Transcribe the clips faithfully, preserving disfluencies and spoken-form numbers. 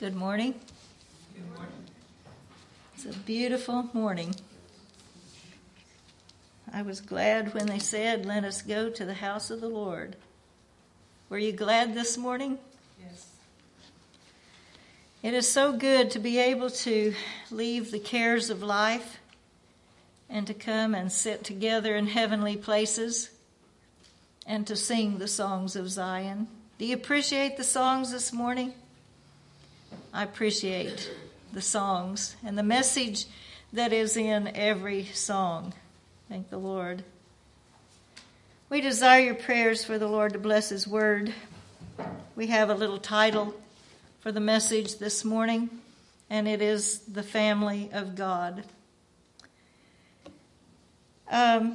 Good morning. Good morning. It's a beautiful morning. I was glad when they said, "Let us go to the house of the Lord." Were you glad this morning? Yes. It is so good to be able to leave the cares of life and to come and sit together in heavenly places and to sing the songs of Zion. Do you appreciate the songs this morning? I appreciate the songs and the message that is in every song. Thank the Lord. We desire your prayers for the Lord to bless his word. We have a little title for the message this morning, and it is The Family of God. Um,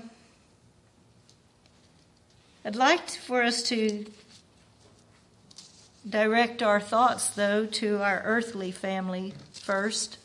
I'd like for us to direct our thoughts, though, to our earthly family first.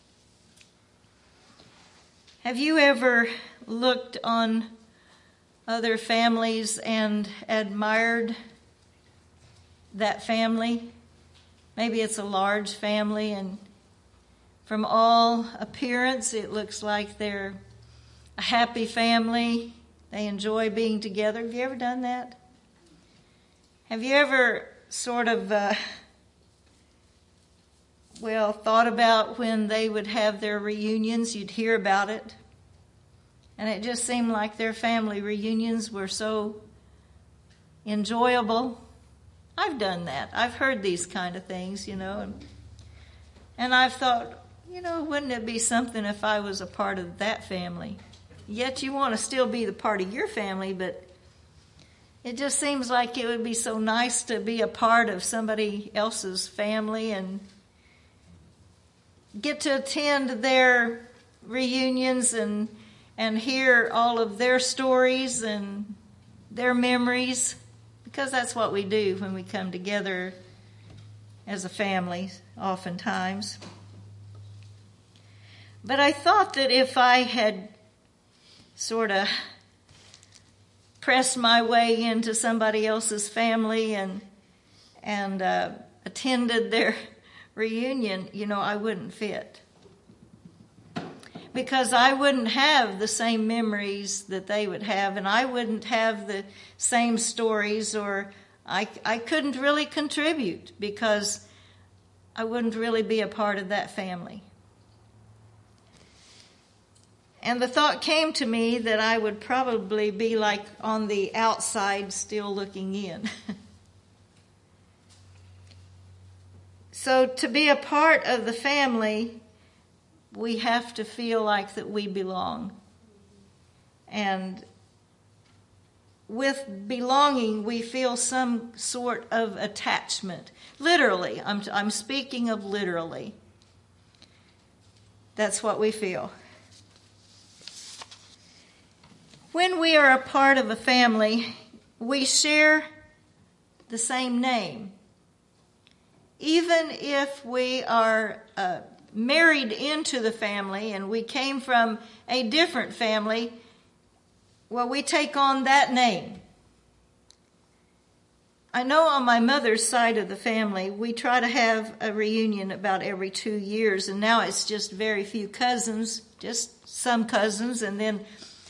Have you ever looked on other families and admired that family? Maybe it's a large family, and from all appearance, it looks like they're a happy family. They enjoy being together. Have you ever done that? Have you ever sort of, uh, well, thought about when they would have their reunions? You'd hear about it. And it just seemed like their family reunions were so enjoyable. I've done that. I've heard these kind of things, you know. And, and I've thought, you know, wouldn't it be something if I was a part of that family? Yet you want to still be the part of your family, but it just seems like it would be so nice to be a part of somebody else's family and get to attend their reunions and and hear all of their stories and their memories, because that's what we do when we come together as a family, oftentimes. But I thought that if I had sort of pressed my way into somebody else's family and and uh, attended their reunion, you know, I wouldn't fit. Because I wouldn't have the same memories that they would have, and I wouldn't have the same stories, or I, I couldn't really contribute because I wouldn't really be a part of that family. And the thought came to me that I would probably be like on the outside still looking in. So to be a part of the family, we have to feel like that we belong. And with belonging, we feel some sort of attachment. Literally, I'm, I'm speaking of literally. That's what we feel. When we are a part of a family, we share the same name. Even if we are uh, married into the family and we came from a different family, well, we take on that name. I know on my mother's side of the family, we try to have a reunion about every two years, and now it's just very few cousins, just some cousins, and then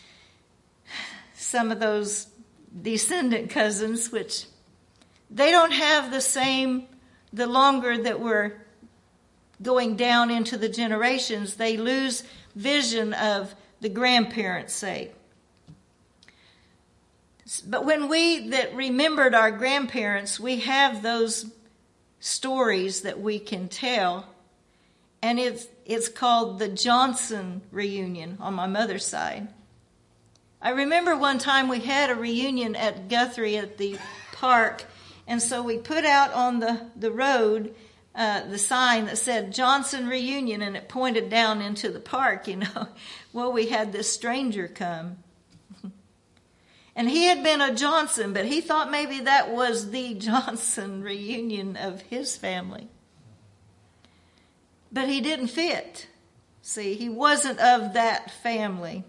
some of those descendant cousins, which they don't have the same, the longer that we're going down into the generations, they lose vision of the grandparents' say. But when we that remembered our grandparents, we have those stories that we can tell, and it's it's called the Johnson reunion on my mother's side. I remember one time we had a reunion at Guthrie at the park, and so we put out on the, the road uh, the sign that said Johnson Reunion, and it pointed down into the park, you know. Well, we had this stranger come. And he had been a Johnson, but he thought maybe that was the Johnson reunion of his family. But he didn't fit. See, he wasn't of that family.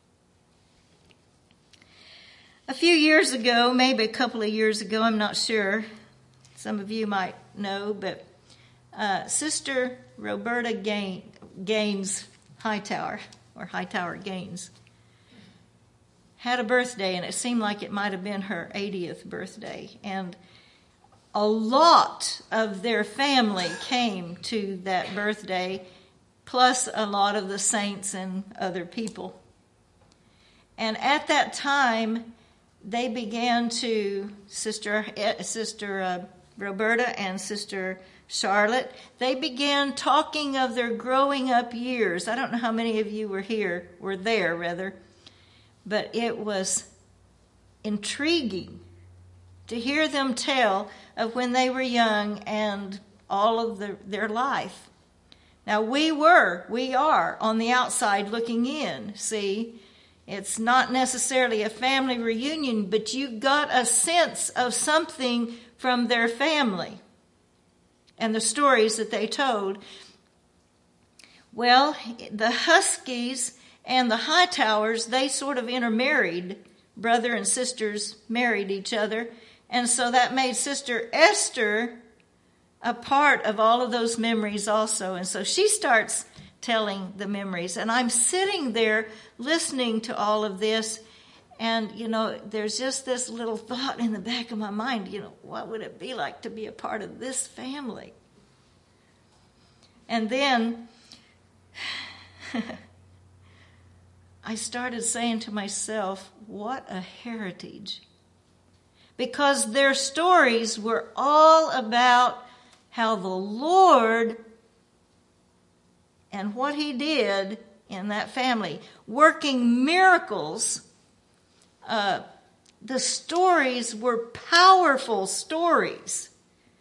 A few years ago, maybe a couple of years ago, I'm not sure. Some of you might know, but uh, Sister Roberta Gain, Gaines Hightower, or Hightower Gaines, had a birthday, and it seemed like it might have been her eightieth birthday. And a lot of their family came to that birthday, plus a lot of the saints and other people. And at that time, they began to, Sister, Sister uh, Roberta and Sister Charlotte, they began talking of their growing up years. I don't know how many of you were here, were there rather, but it was intriguing to hear them tell of when they were young and all of the, their life. Now we were, we are on the outside looking in, see. It's not necessarily a family reunion, but you got a sense of something from their family and the stories that they told. Well, the Huskies and the Hightowers, they sort of intermarried. Brother and sisters married each other. And so that made Sister Esther a part of all of those memories also. And so she starts telling the memories. And I'm sitting there listening to all of this. And, you know, there's just this little thought in the back of my mind, you know, what would it be like to be a part of this family? And then I started saying to myself, what a heritage. Because their stories were all about how the Lord and what he did in that family, working miracles. Uh, the stories were powerful stories.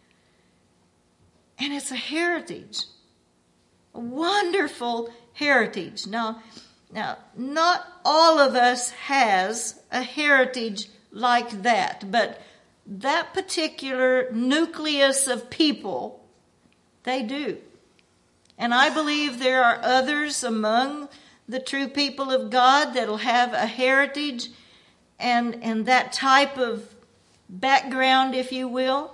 And it's a heritage, a wonderful heritage. Now, now, not all of us has a heritage like that, but that particular nucleus of people, they do. And I believe there are others among the true people of God that'll have a heritage and, and that type of background, if you will.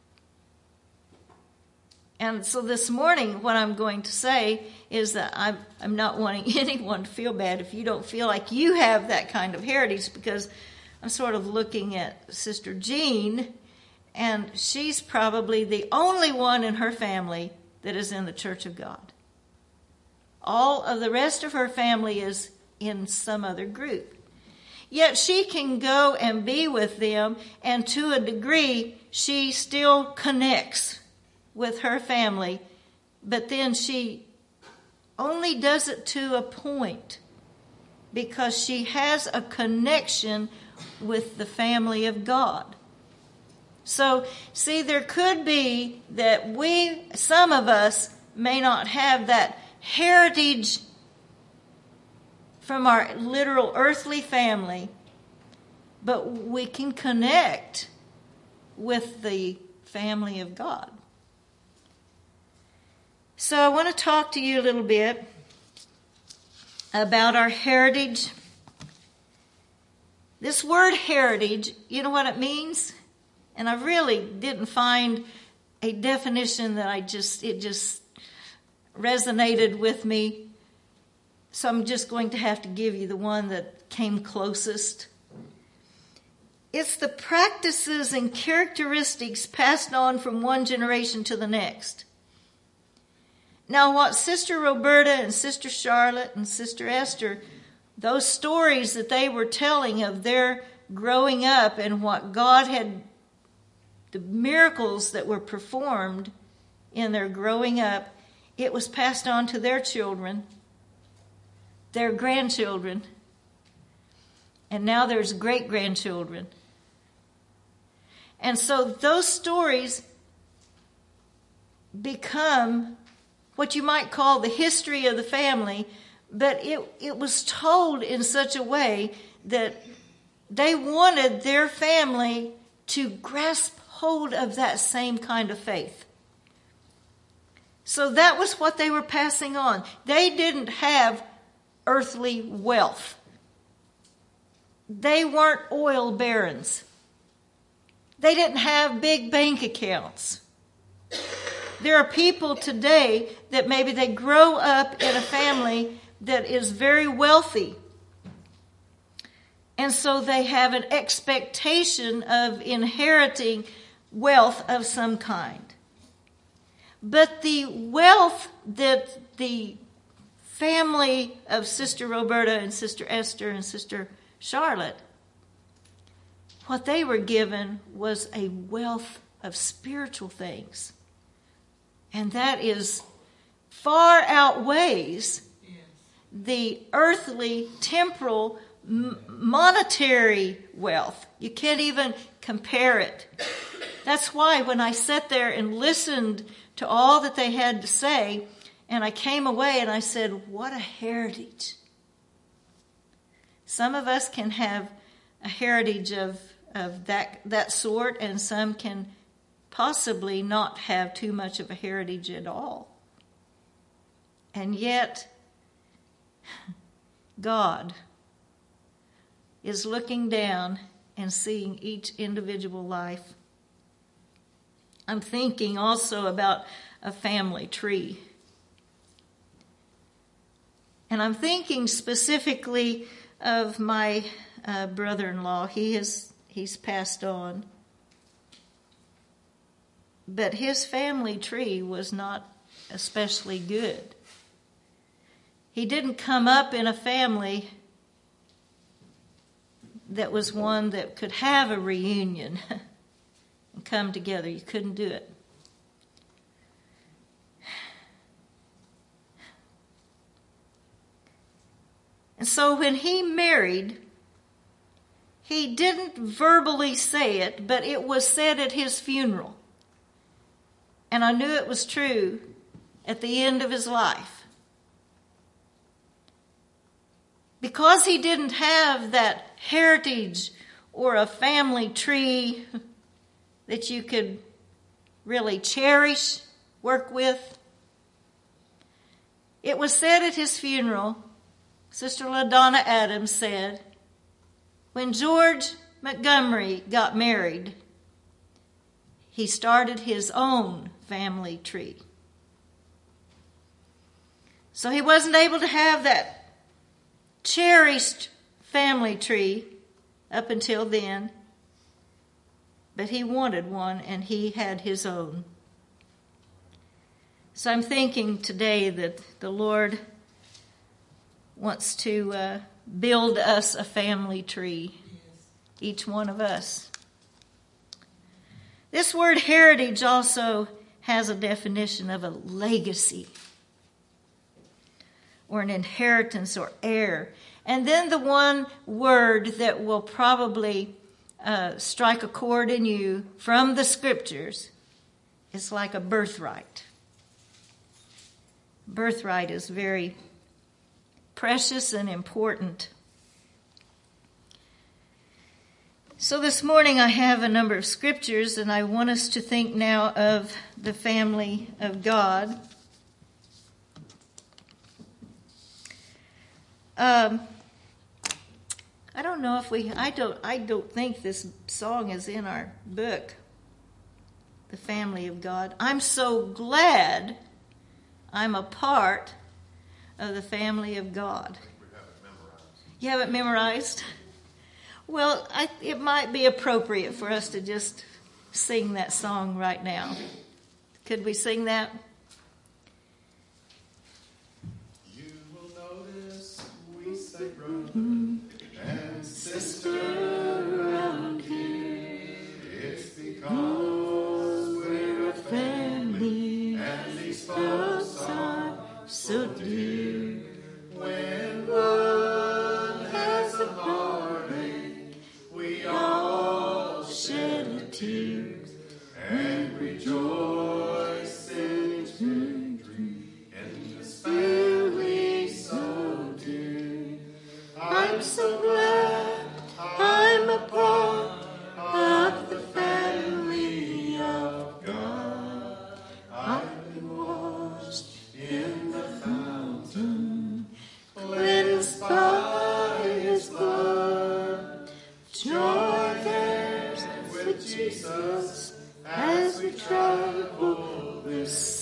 And so this morning, what I'm going to say is that I'm, I'm not wanting anyone to feel bad if you don't feel like you have that kind of heritage, because I'm sort of looking at Sister Jean, and she's probably the only one in her family that is in the Church of God. All of the rest of her family is in some other group. Yet she can go and be with them, and to a degree, she still connects with her family, but then she only does it to a point because she has a connection with the family of God. So, see, there could be that we, some of us, may not have that heritage from our literal earthly family, but we can connect with the family of God. So I want to talk to you a little bit about our heritage. This word heritage, you know what it means? And I really didn't find a definition that I just, it just resonated with me. So I'm just going to have to give you the one that came closest. It's the practices and characteristics passed on from one generation to the next. Now, what Sister Roberta and Sister Charlotte and Sister Esther, those stories that they were telling of their growing up and what God had, the miracles that were performed in their growing up, it was passed on to their children, their grandchildren, and now there's great-grandchildren. And so those stories become what you might call the history of the family, but it, it was told in such a way that they wanted their family to grasp hold of that same kind of faith. So that was what they were passing on. They didn't have earthly wealth. They weren't oil barons. They didn't have big bank accounts. There are people today that maybe they grow up in a family that is very wealthy. And so they have an expectation of inheriting wealth of some kind. But the wealth that the family of Sister Roberta and Sister Esther and Sister Charlotte, what they were given was a wealth of spiritual things. And that is far outweighs the earthly, temporal, m- monetary wealth. You can't even compare it. That's why when I sat there and listened to all that they had to say, and I came away and I said, what a heritage. Some of us can have a heritage of, of that, that sort, and some can possibly not have too much of a heritage at all. And yet, God is looking down and seeing each individual life. I'm thinking also about a family tree. And I'm thinking specifically of my uh, brother-in-law. He has he's passed on. But his family tree was not especially good. He didn't come up in a family that was one that could have a reunion and come together. You couldn't do it. And so when he married, he didn't verbally say it, but it was said at his funeral. And I knew it was true at the end of his life. Because he didn't have that heritage or a family tree that you could really cherish, work with. It was said at his funeral, Sister LaDonna Adams said, when George Montgomery got married, he started his own family tree. So he wasn't able to have that cherished family tree up until then, but he wanted one and he had his own. So I'm thinking today that the Lord wants to uh, build us a family tree, each one of us. This word heritage also has a definition of a legacy or an inheritance or heir. And then the one word that will probably uh, strike a chord in you from the scriptures is like a birthright. Birthright is very precious and important. So this morning I have a number of scriptures, and I want us to think now of the family of God. Um, I don't know if we, I don't, I don't think this song is in our book, The Family of God. I'm so glad I'm a part of the family of God. We have it memorized. You have it memorized? Well, I, it might be appropriate for us to just sing that song right now. Could we sing that? You will notice we say brother and sister around here. It's because we're a family and these folks are so dear. When one has a heartache, we all shed a tear and rejoice in its victory in this family so dear. I'm so glad I'm a part of the family of God. I've been washed in the fountain, cleansed by His blood. Joy there's with Jesus as we travel this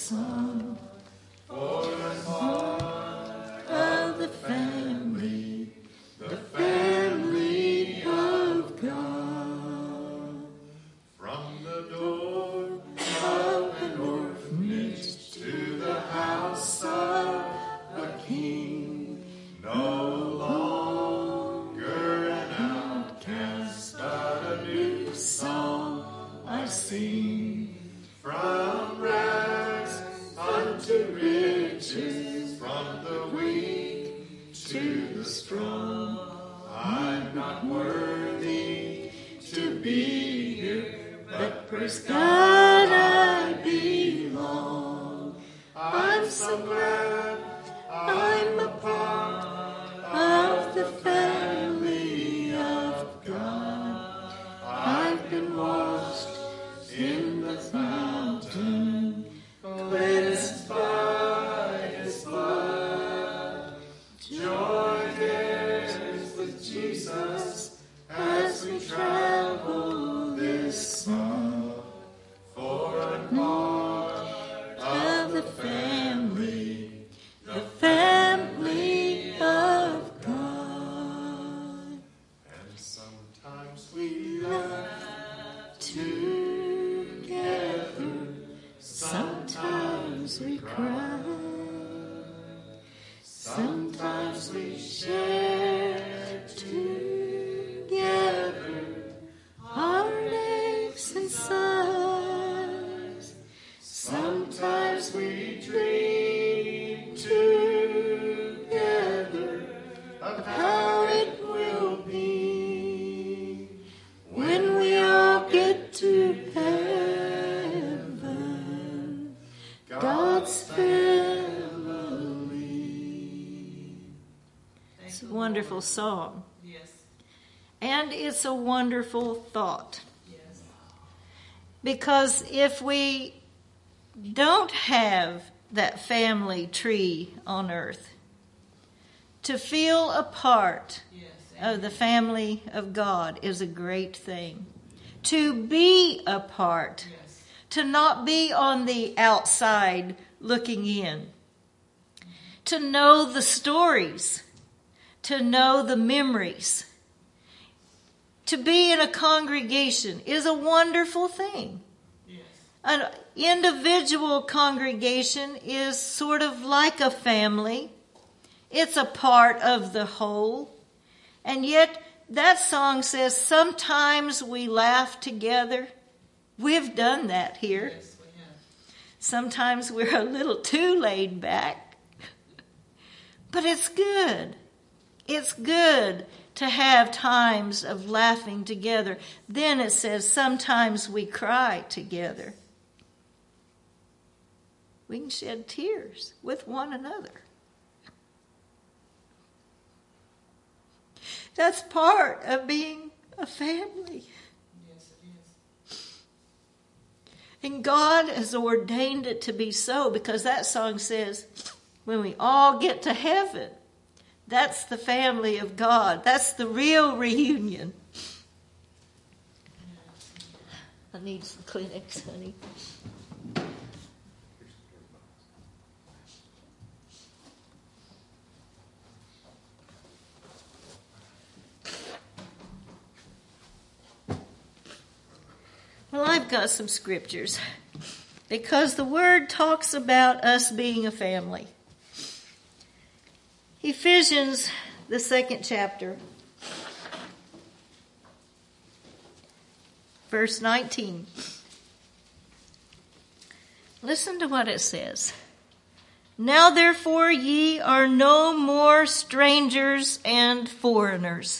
I'm not worthy to be here, but praise God I belong. I'm so glad I'm a part of the family of God. I've been washed in the fountain, cleansed by His blood. Join hands with Jesus as we travel this path, for I'm part of the family, the family of God. And sometimes we laugh together, sometimes we cry, sometimes we share together heartaches and sighs. Sometimes we dream together of how it will be when we all get to heaven, God's family. It's a wonderful song. Yes. And it's a wonderful thought. Yes. Because if we don't have that family tree on earth, to feel a part Yes. of the family of God is a great thing. To be a part, Yes. to not be on the outside looking in, to know the stories, to know the memories, to be in a congregation is a wonderful thing. Yes. An individual congregation is sort of like a family. It's a part of the whole. And yet that song says sometimes we laugh together. We've done that here. Yes, we have. Sometimes we're a little too laid back. But it's good. It's good to have times of laughing together. Then it says sometimes we cry together. We can shed tears with one another. That's part of being a family. Yes, it is. And God has ordained it to be so, because that song says, when we all get to heaven, that's the family of God. That's the real reunion. I need some Kleenex, honey. Well, I've got some scriptures because the Word talks about us being a family. Ephesians, the second chapter, verse nineteen. Listen to what it says. Now therefore ye are no more strangers and foreigners.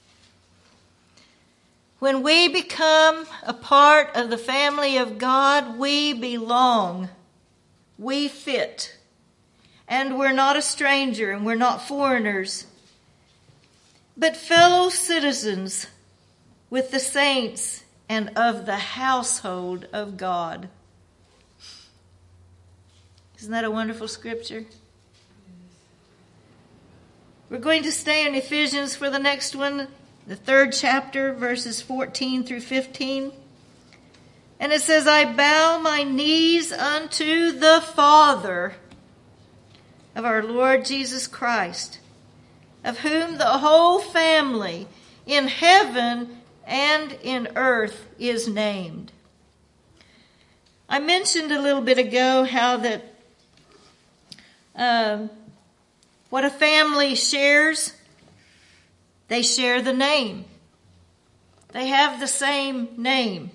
When we become a part of the family of God, we belong. We fit. And we're not a stranger and we're not foreigners, but fellow citizens with the saints and of the household of God. Isn't that a wonderful scripture? We're going to stay in Ephesians for the next one, the third chapter, verses fourteen through fifteen. And it says, I bow my knees unto the Father of our Lord Jesus Christ, of whom the whole family in heaven and in earth is named. I mentioned a little bit ago how that um, what a family shares, they share the name. They have the same name.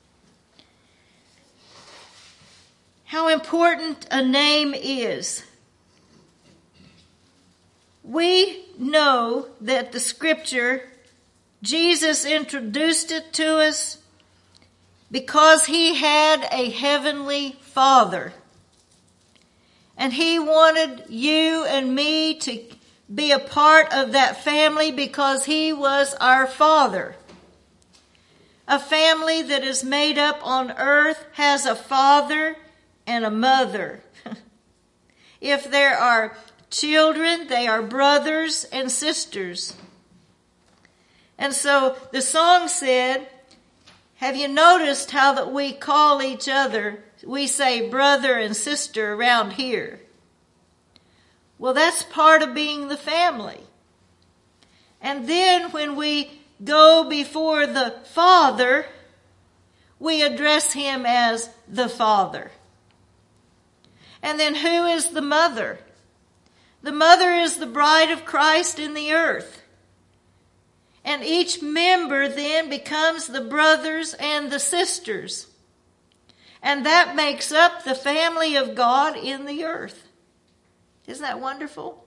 How important a name is. We know that the scripture Jesus introduced it to us because he had a heavenly Father. And he wanted you and me to be a part of that family because he was our Father. A family that is made up on earth has a father and a mother. If there are children, they are brothers and sisters. And so the song said, have you noticed how that we call each other, we say brother and sister around here? Well, that's part of being the family. And then when we go before the Father, we address him as the Father. And then who is the mother? The mother is the bride of Christ in the earth. And each member then becomes the brothers and the sisters. And that makes up the family of God in the earth. Isn't that wonderful?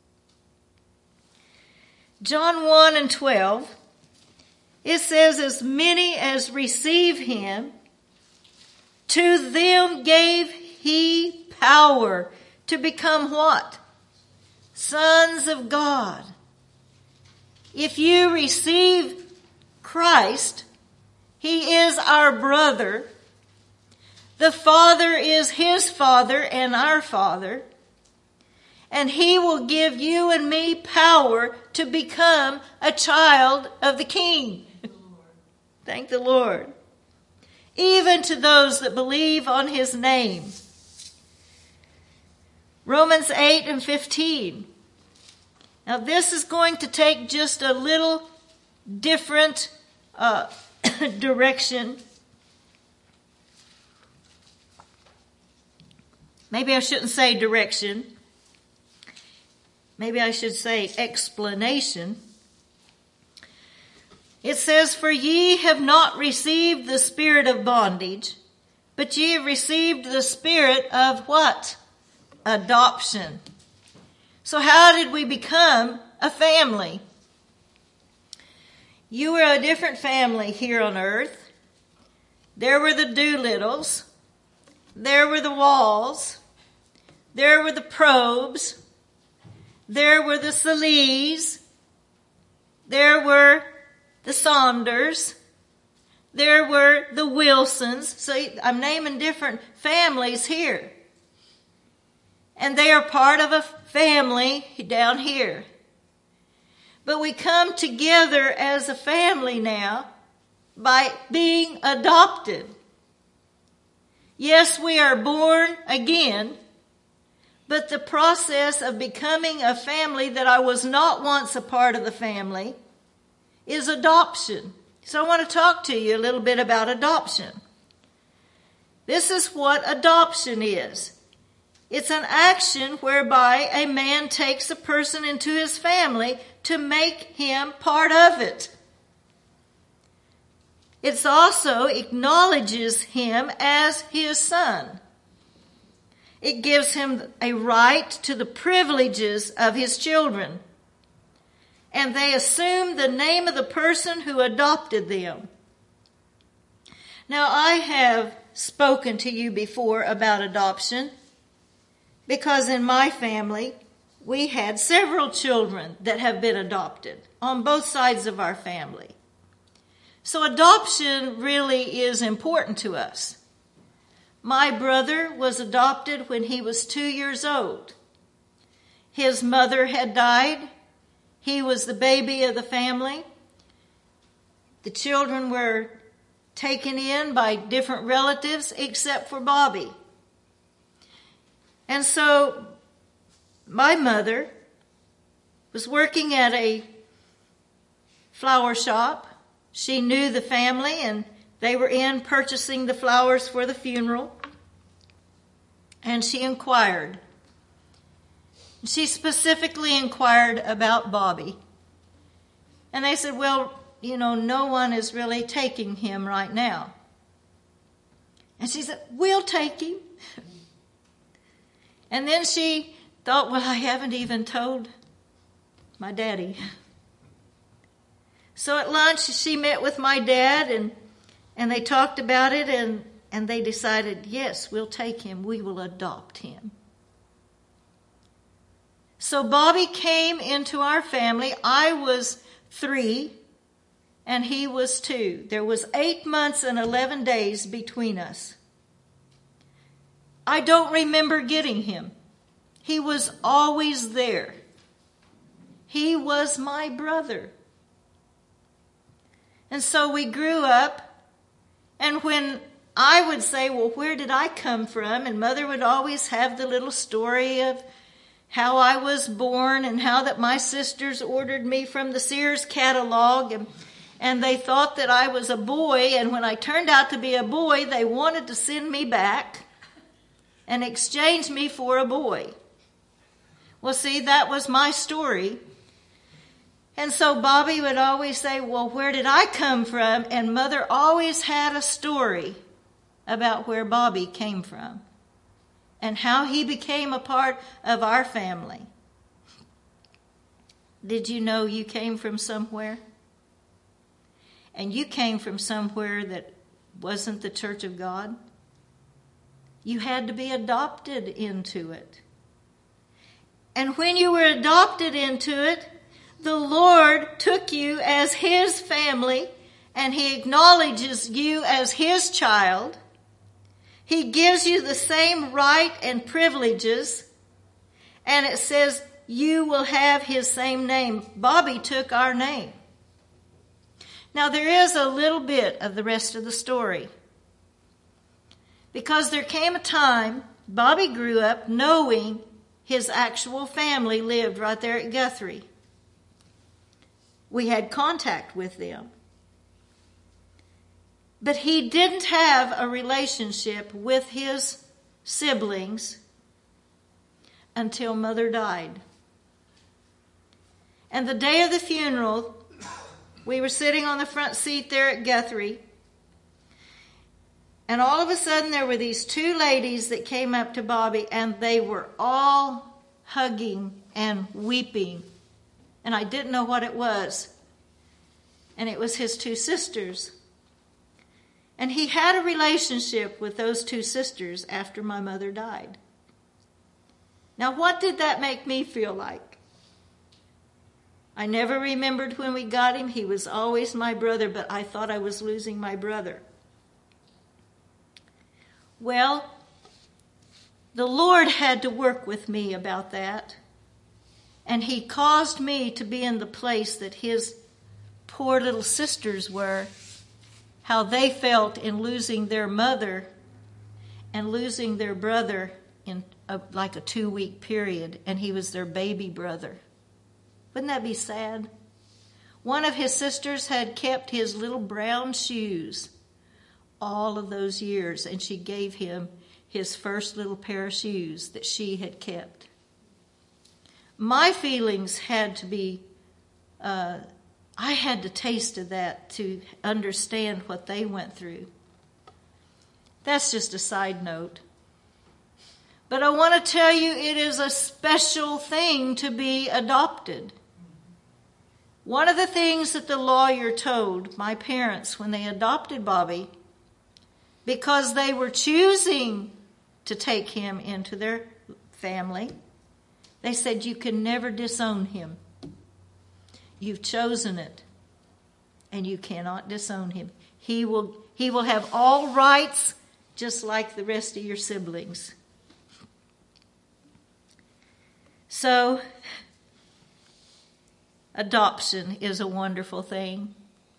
John one and twelve, it says, as many as receive him, to them gave he power to become what? Sons of God. If you receive Christ, he is our brother. The Father is his Father and our Father. And he will give you and me power to become a child of the King. Thank the Lord. Even to those that believe on his name. Romans eight and fifteen. Now this is going to take just a little different uh, direction. Maybe I shouldn't say direction. Maybe I should say explanation. It says, for ye have not received the spirit of bondage, but ye have received the spirit of what? Adoption. So how did we become a family? You were a different family here on earth. There were the Doolittles. There were the Walls. There were the Probes. There were the Salees. There were the Saunders. There were the Wilsons. So I'm naming different families here. And they are part of a family down here. But we come together as a family now by being adopted. Yes, we are born again, but the process of becoming a family that I was not once a part of the family is adoption. So I want to talk to you a little bit about adoption. This is what adoption is. It's an action whereby a man takes a person into his family to make him part of it. It also acknowledges him as his son. It gives him a right to the privileges of his children. And they assume the name of the person who adopted them. Now, I have spoken to you before about adoption because in my family, we had several children that have been adopted on both sides of our family. So adoption really is important to us. My brother was adopted when he was two years old. His mother had died. He was the baby of the family. The children were taken in by different relatives except for Bobby. And so my mother was working at a flower shop. She knew the family and they were in purchasing the flowers for the funeral. And she inquired. She specifically inquired about Bobby. And they said, well, you know, no one is really taking him right now. And she said, we'll take him. And then she thought, well, I haven't even told my daddy. So at lunch, she met with my dad, and and they talked about it, and, and they decided, yes, we'll take him. We will adopt him. So Bobby came into our family. I was three, and he was two. There was eight months and eleven days between us. I don't remember getting him. He was always there. He was my brother. And so we grew up, and when I would say, well, where did I come from? And Mother would always have the little story of how I was born and how that my sisters ordered me from the Sears catalog, and, and they thought that I was a boy, and when I turned out to be a boy, they wanted to send me back and exchange me for a boy. Well, see, that was my story. And so Bobby would always say, well, where did I come from? And Mother always had a story about where Bobby came from and how he became a part of our family. Did you know you came from somewhere? And you came from somewhere that wasn't the Church of God? You had to be adopted into it. And when you were adopted into it, the Lord took you as His family, and He acknowledges you as His child. He gives you the same right and privileges, and it says you will have His same name. Bobby took our name. Now there is a little bit of the rest of the story, because there came a time Bobby grew up knowing his actual family lived right there at Guthrie. We had contact with them. But he didn't have a relationship with his siblings until Mother died. And the day of the funeral, we were sitting on the front seat there at Guthrie, and all of a sudden there were these two ladies that came up to Bobby, and they were all hugging and weeping. And I didn't know what it was. And it was his two sisters. And he had a relationship with those two sisters after my mother died. Now, what did that make me feel like? I never remembered when we got him. He was always my brother, but I thought I was losing my brother. Well, the Lord had to work with me about that. And He caused me to be in the place that His poor little sisters were, how they felt in losing their mother and losing their brother in a, like a two-week period, and he was their baby brother. Wouldn't that be sad? One of his sisters had kept his little brown shoes all of those years, and she gave him his first little pair of shoes that she had kept. My feelings had to be, uh, I had to taste of that to understand what they went through. That's just a side note. But I want to tell you, it is a special thing to be adopted. One of the things that the lawyer told my parents when they adopted Bobby, because they were choosing to take him into their family, they said, you can never disown him. You've chosen it, and you cannot disown him. He will, he will have all rights just like the rest of your siblings. So, adoption is a wonderful thing.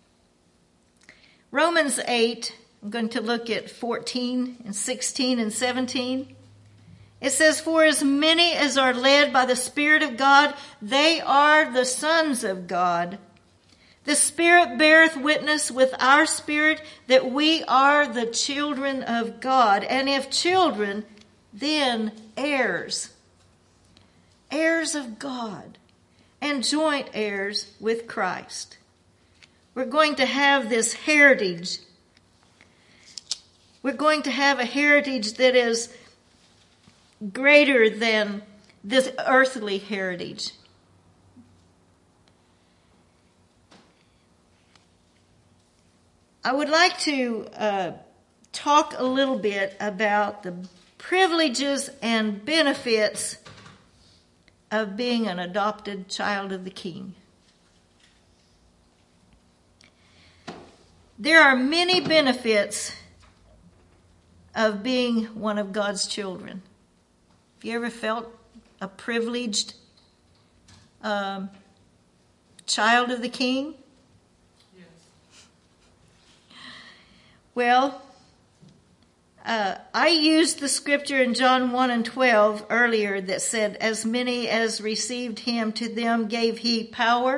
Romans eight, I'm going to look at fourteen and sixteen and seventeen. It says, for as many as are led by the Spirit of God, they are the sons of God. The Spirit beareth witness with our spirit that we are the children of God. And if children, then heirs. Heirs of God and joint heirs with Christ. We're going to have this heritage. We're going to have a heritage that is greater than this earthly heritage. I would like to uh, talk a little bit about the privileges and benefits of being an adopted child of the King. There are many benefits of being one of God's children. Have you ever felt a privileged um, child of the King? Yes. Well, uh, I used the scripture in John one and twelve earlier that said, as many as received him, to them gave he power.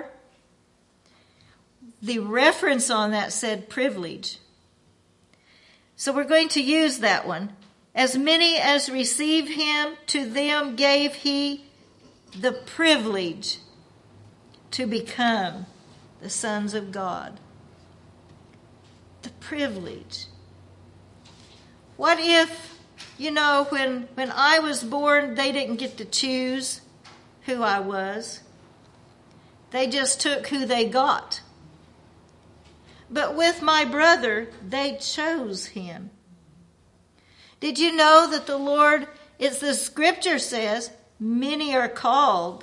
The reference on that said privilege. So we're going to use that one. As many as received him, to them gave he the privilege to become the sons of God. The privilege. What if, you know, when, when I was born, they didn't get to choose who I was. They just took who they got. But with my brother, they chose him. Did you know that the Lord, it's the scripture says, many are called,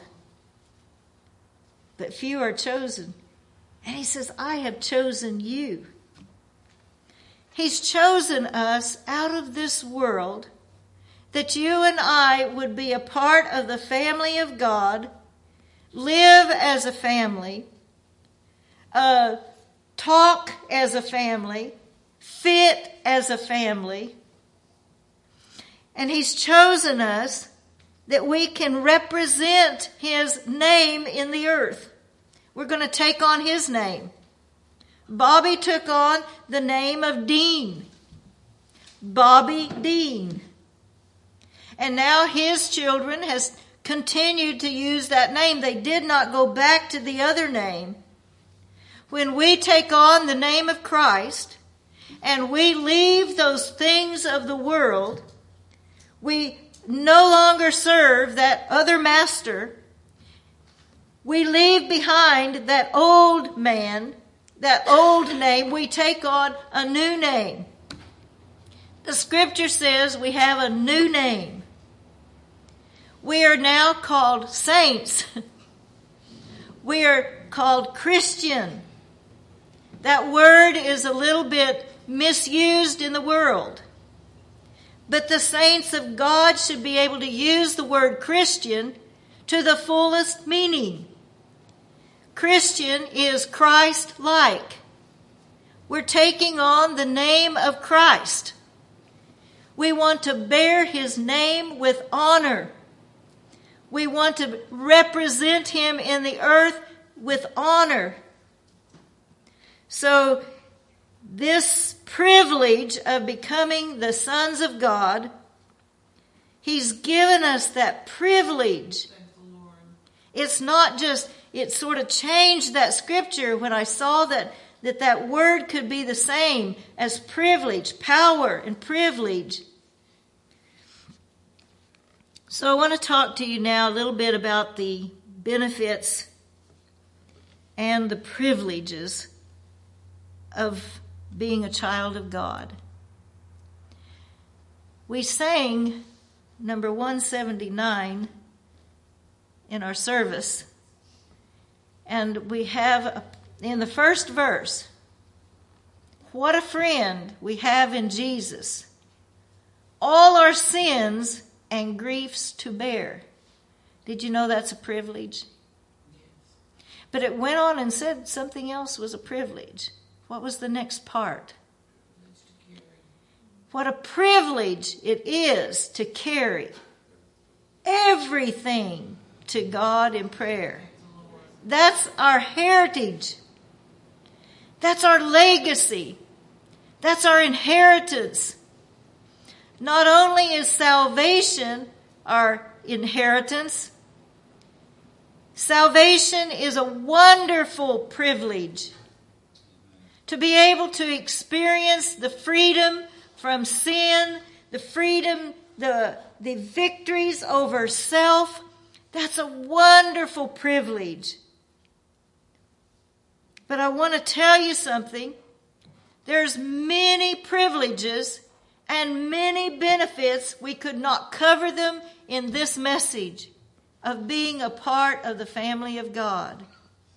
but few are chosen. And he says, I have chosen you. He's chosen us out of this world that you and I would be a part of the family of God, live as a family, uh, talk as a family, fit as a family. And he's chosen us that we can represent his name in the earth. We're going to take on his name. Bobby took on the name of Dean. Bobby Dean. And now his children has continued to use that name. They did not go back to the other name. When we take on the name of Christ and we leave those things of the world, we no longer serve that other master. We leave behind that old man, that old name. We take on a new name. The scripture says we have a new name. We are now called saints. We are called Christian. That word is a little bit misused in the world. But the saints of God should be able to use the word Christian to the fullest meaning. Christian is Christ-like. We're taking on the name of Christ. We want to bear his name with honor. We want to represent him in the earth with honor. So this privilege of becoming the sons of God, he's given us that privilege. It's not just, it sort of changed that scripture when I saw that that, that word could be the same as privilege, power and privilege. So I want to talk to you now a little bit about the benefits and the privileges of being a child of God. We sang number one seventy-nine in our service, and we have in the first verse, what a friend we have in Jesus, all our sins and griefs to bear. Did you know that's a privilege? But it went on and said something else was a privilege. What was the next part? What a privilege it is to carry everything to God in prayer. That's our heritage. That's our legacy. That's our inheritance. Not only is salvation our inheritance, salvation is a wonderful privilege. To be able to experience the freedom from sin, the freedom, the, the victories over self, that's a wonderful privilege. But I want to tell you something. There's many privileges and many benefits. We could not cover them in this message of being a part of the family of God.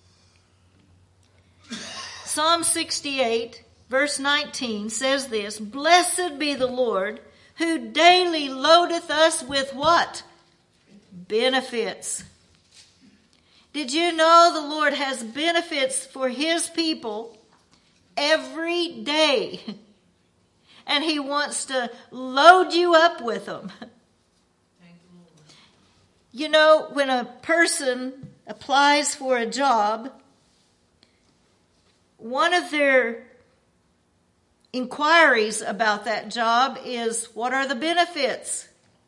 Psalm sixty-eight, verse nineteen says this, "Blessed be the Lord, who daily loadeth us with" what? Benefits. Did you know the Lord has benefits for his people every day? And he wants to load you up with them. You know, when a person applies for a job, one of their inquiries about that job is, what are the benefits?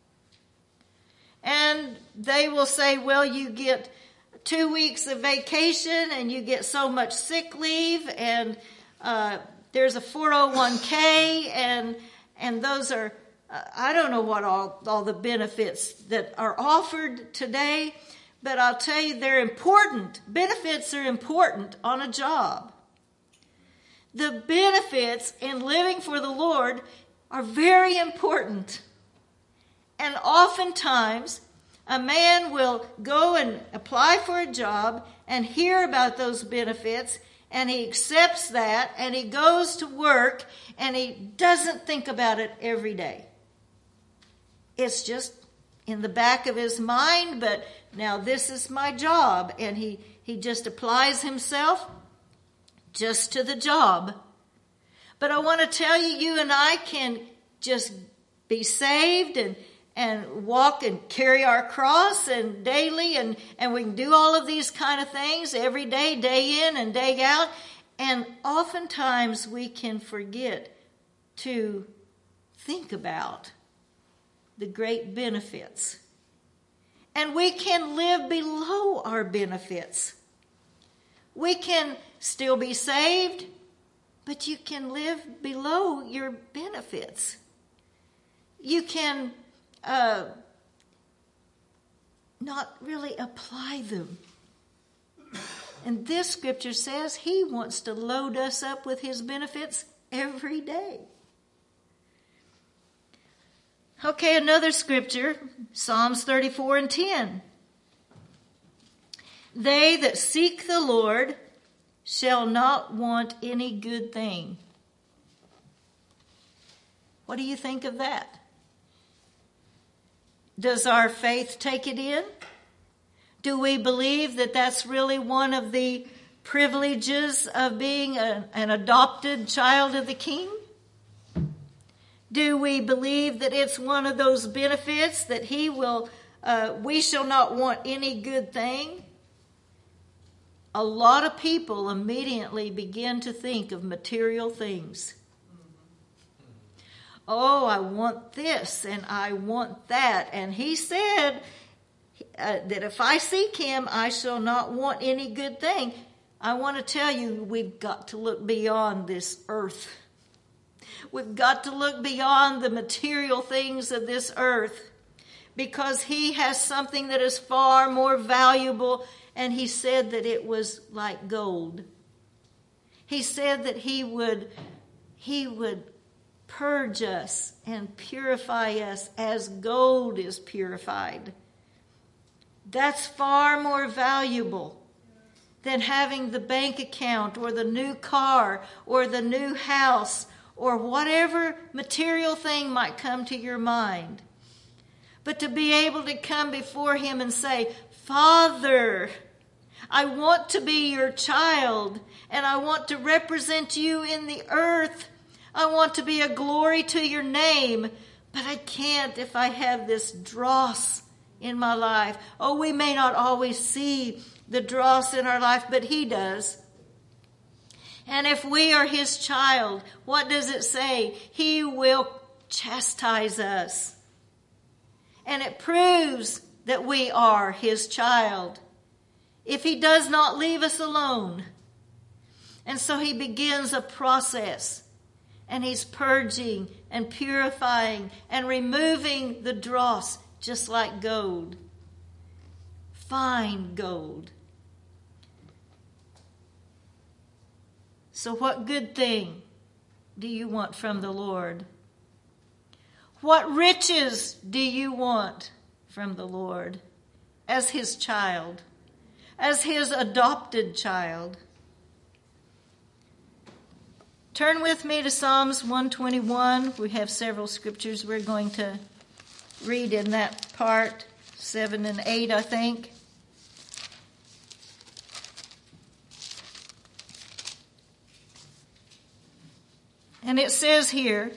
And they will say, well, you get two weeks of vacation and you get so much sick leave, and uh, there's a four oh one k, and and those are, uh, I don't know what all, all the benefits that are offered today, but I'll tell you they're important. Benefits are important on a job. The benefits in living for the Lord are very important. And oftentimes, a man will go and apply for a job and hear about those benefits, and he accepts that, and he goes to work, and he doesn't think about it every day. It's just in the back of his mind, but now this is my job, and he, he just applies himself just to the job. But I want to tell you, you and I can just be saved and and walk and carry our cross and daily, and, and we can do all of these kind of things every day, day in and day out. And oftentimes we can forget to think about the great benefits. And we can live below our benefits. We can still be saved, but you can live below your benefits. You can Uh, not really apply them. And this scripture says he wants to load us up with his benefits every day. Okay, another scripture, Psalms thirty-four and ten. "They that seek the Lord shall not want any good thing." What do you think of that? Does our faith take it in? Do we believe that that's really one of the privileges of being a, an adopted child of the King? Do we believe that it's one of those benefits that he will, uh, we shall not want any good thing? A lot of people immediately begin to think of material things. Oh, I want this and I want that. And he said uh, that if I seek him, I shall not want any good thing. I want to tell you, we've got to look beyond this earth. We've got to look beyond the material things of this earth, because he has something that is far more valuable. And he said that it was like gold. He said that he would, he would purge us and purify us as gold is purified. That's far more valuable than having the bank account or the new car or the new house or whatever material thing might come to your mind. But to be able to come before him and say, "Father, I want to be your child, and I want to represent you in the earth. I want to be a glory to your name, but I can't if I have this dross in my life." Oh, we may not always see the dross in our life, but he does. And if we are his child, what does it say? He will chastise us. And it proves that we are his child if he does not leave us alone. And so he begins a process. And he's purging and purifying and removing the dross, just like gold. Fine gold. So what good thing do you want from the Lord? What riches do you want from the Lord as his child, as his adopted child? Turn with me to Psalms one twenty-one. We have several scriptures we're going to read in that part, seven and eight, I think. And it says here,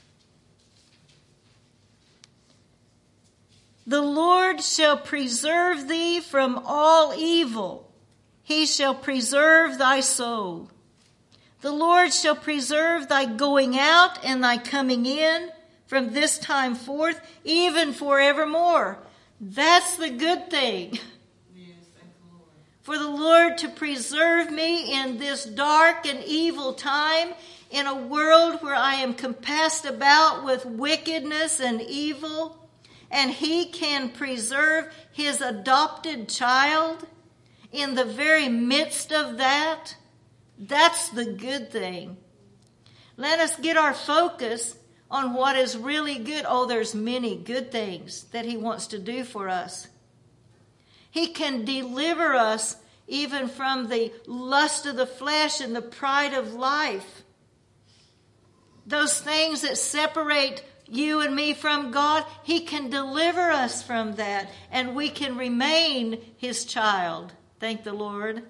the Lord shall preserve thee from all evil. He shall preserve thy soul. The Lord shall preserve thy going out and thy coming in from this time forth, even forevermore. That's the good thing. Yes, thank the Lord. For the Lord to preserve me in this dark and evil time, in a world where I am compassed about with wickedness and evil, and he can preserve his adopted child in the very midst of that. That's the good thing. Let us get our focus on what is really good. Oh, there's many good things that he wants to do for us. He can deliver us even from the lust of the flesh and the pride of life. Those things that separate you and me from God, he can deliver us from that, and we can remain his child. Thank the Lord.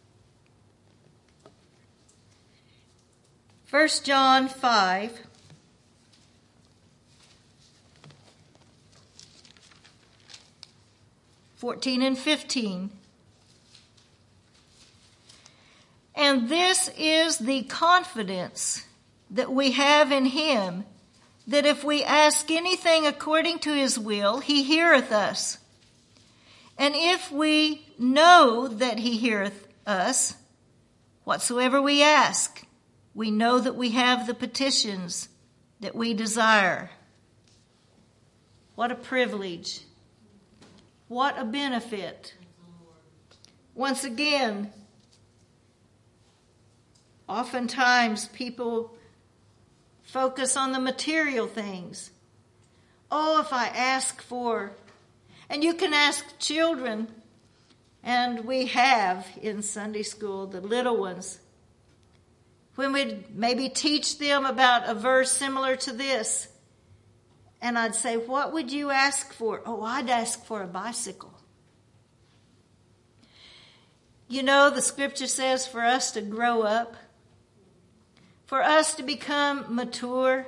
First John five. fourteen and fifteen. And this is the confidence that we have in him, that if we ask anything according to his will, he heareth us. And if we know that he heareth us, whatsoever we ask, we know that we have the petitions that we desire. What a privilege. What a benefit. Once again, oftentimes people focus on the material things. Oh, if I ask for, and you can ask children, and we have in Sunday school, the little ones, when we'd maybe teach them about a verse similar to this, and I'd say, what would you ask for? Oh, I'd ask for a bicycle. You know, the scripture says for us to grow up, for us to become mature.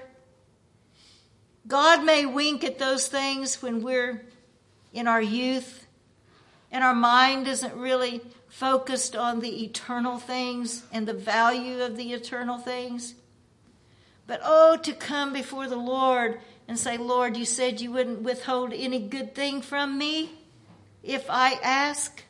God may wink at those things when we're in our youth and our mind isn't really focused on the eternal things and the value of the eternal things. But oh, to come before the Lord and say, Lord, you said you wouldn't withhold any good thing from me if I ask.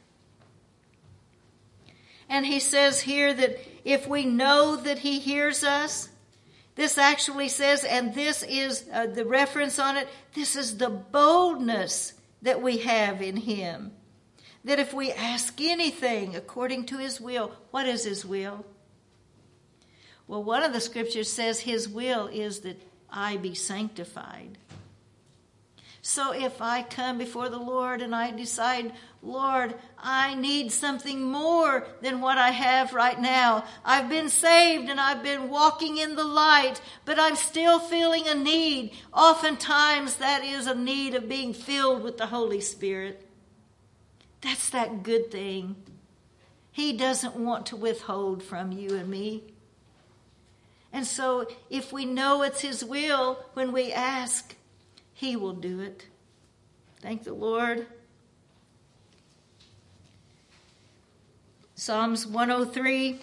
And he says here that if we know that he hears us, this actually says, and this is uh, the reference on it, this is the boldness that we have in him. That if we ask anything according to his will, what is his will? Well, one of the scriptures says his will is that I be sanctified. So if I come before the Lord and I decide, Lord, I need something more than what I have right now. I've been saved and I've been walking in the light, but I'm still feeling a need. Oftentimes that is a need of being filled with the Holy Spirit. That's that good thing. He doesn't want to withhold from you and me. And so if we know it's his will when we ask, he will do it. Thank the Lord. Psalms one oh three.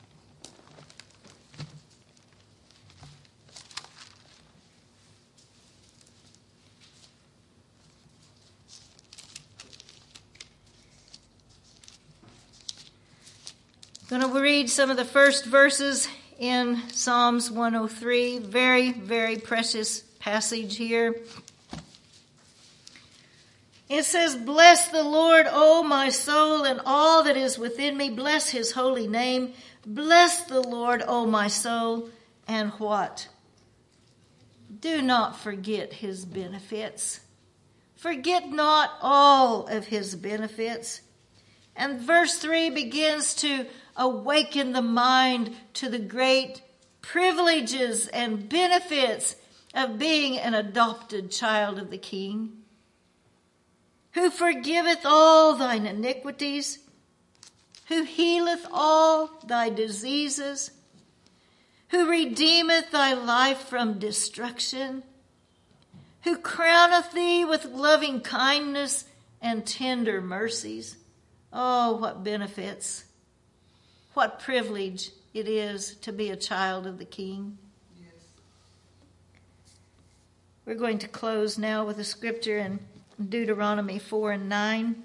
I'm going to read some of the first verses in Psalms one oh three. Very, very precious passage here. It says, bless the Lord, O my soul, and all that is within me. Bless his holy name. Bless the Lord, O my soul. And what? Do not forget his benefits. Forget not all of his benefits. And verse three begins to awaken the mind to the great privileges and benefits of being an adopted child of the King, who forgiveth all thine iniquities, who healeth all thy diseases, who redeemeth thy life from destruction, who crowneth thee with loving kindness and tender mercies. Oh, what benefits, what privilege it is to be a child of the King. Yes. We're going to close now with a scripture in Deuteronomy four and nine.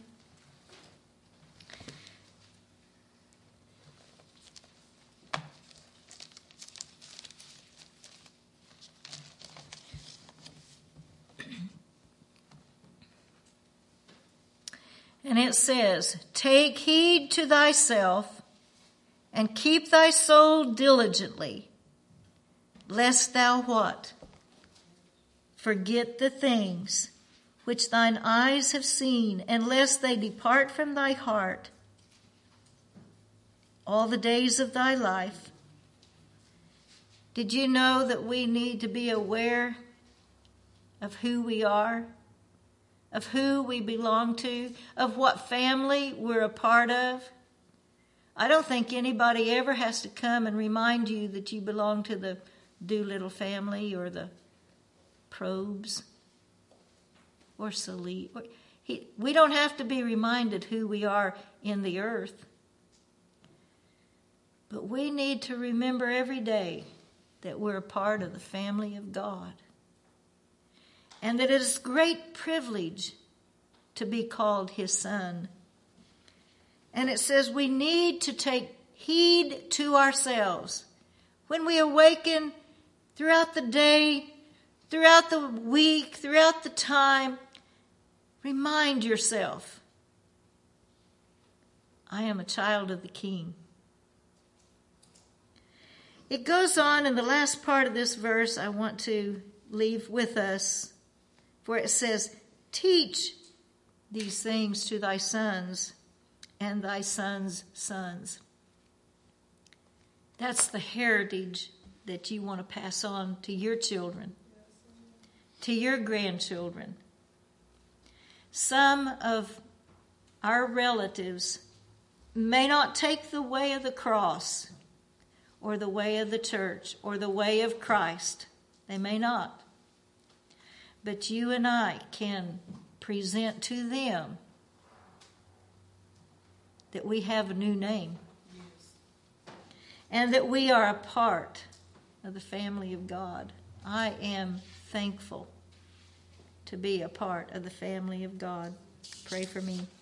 And it says, take heed to thyself and keep thy soul diligently, lest thou what? Forget the things which thine eyes have seen, and lest they depart from thy heart all the days of thy life. Did you know that we need to be aware of who we are, of who we belong to, of what family we're a part of? I don't think anybody ever has to come and remind you that you belong to the Doolittle family or the Probes or Salee. We don't have to be reminded who we are in the earth. But we need to remember every day that we're a part of the family of God. And that it is a great privilege to be called his son. And it says we need to take heed to ourselves. When we awaken throughout the day, throughout the week, throughout the time, remind yourself, I am a child of the King. It goes on in the last part of this verse I want to leave with us, where it says, teach these things to thy sons and thy sons' sons. That's the heritage that you want to pass on to your children, to your grandchildren. Some of our relatives may not take the way of the cross or the way of the church or the way of Christ. They may not. But you and I can present to them that we have a new name. Yes. And that we are a part of the family of God. I am thankful to be a part of the family of God. Pray for me.